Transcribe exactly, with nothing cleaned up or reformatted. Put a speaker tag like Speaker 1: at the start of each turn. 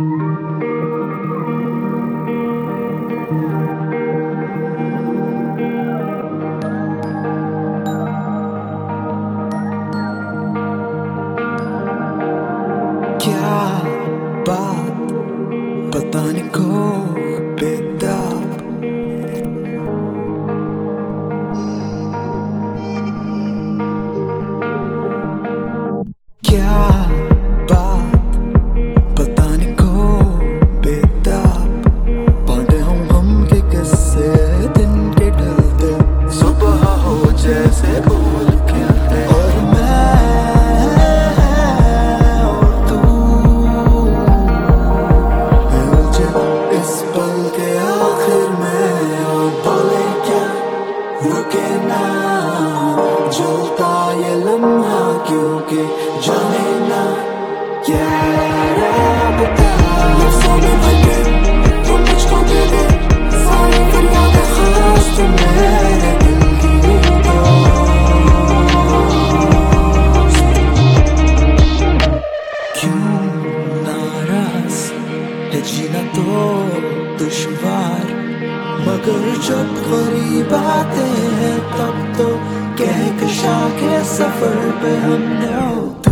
Speaker 1: क्या बात बताने को बेताब, क्या बात बताने को बेताब। बांटे हम हम के किस्से दिन के ढलते, सुबह हो जैसे भूल के आते। और मैं और तू उलझे इस पल के आखिर में, और बोले क्या रुके ना जलता ये लम्हा, क्योंकि जाने ना क्या बता। लफ्ज़ों में भर के वो मुझको दे दे सारी फरियादें, खास तो मेरे दिल की दोस्त। क्यों नाराज है जीना तो दुश्वार, मगर जब करीब आते हैं तब तो कहकशा के सफर पे हम हो।